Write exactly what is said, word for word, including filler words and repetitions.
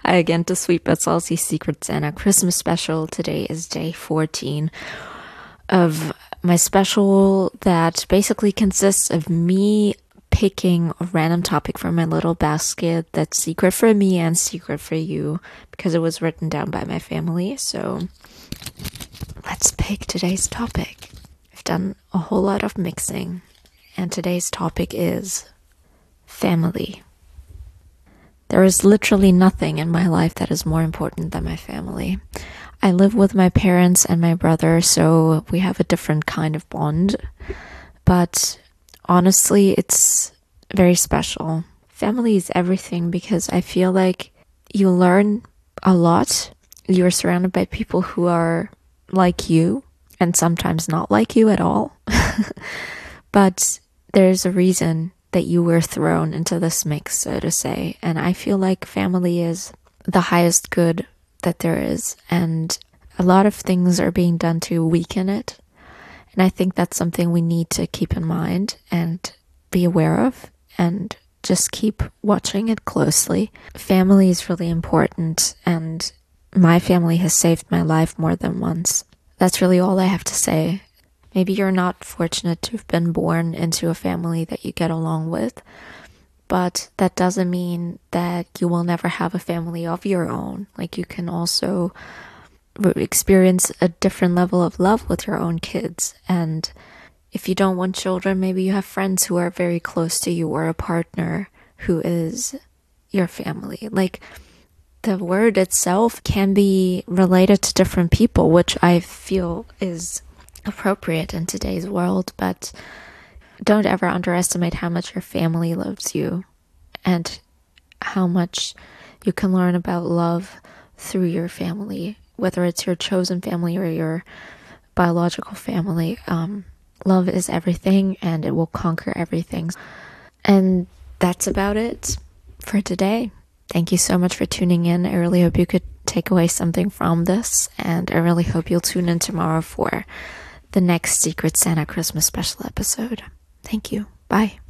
again to Sweet But Saucy Secret Santa Christmas special. Today is day fourteen of my special that basically consists of me picking a random topic from my little basket that's secret for me and secret for you because it was written down by my family. So let's pick today's topic. I've done a whole lot of mixing, and today's topic is family. There is literally nothing in my life that is more important than my family. I live with my parents and my brother, so we have a different kind of bond. But honestly, it's very special. Family is everything because I feel like you learn a lot. You're surrounded by people who are like you and sometimes not like you at all. But there's a reason that you were thrown into this mix, so to say. And I feel like family is the highest good that there is. And a lot of things are being done to weaken it. And I think that's something we need to keep in mind and be aware of and just keep watching it closely. Family is really important, and my family has saved my life more than once. That's really all I have to say. Maybe you're not fortunate to have been born into a family that you get along with, but that doesn't mean that you will never have a family of your own. Like, you can also experience a different level of love with your own kids. And if you don't want children, maybe you have friends who are very close to you, or a partner who is your family. Like, the word itself can be related to different people, which I feel is appropriate in today's world. But don't ever underestimate how much your family loves you and how much you can learn about love through your family, whether it's your chosen family or your biological family. Um, love is everything, and it will conquer everything. And that's about it for today. Thank you so much for tuning in. I really hope you could take away something from this, and I really hope you'll tune in tomorrow for the next Secret Santa Christmas special episode. Thank you. Bye.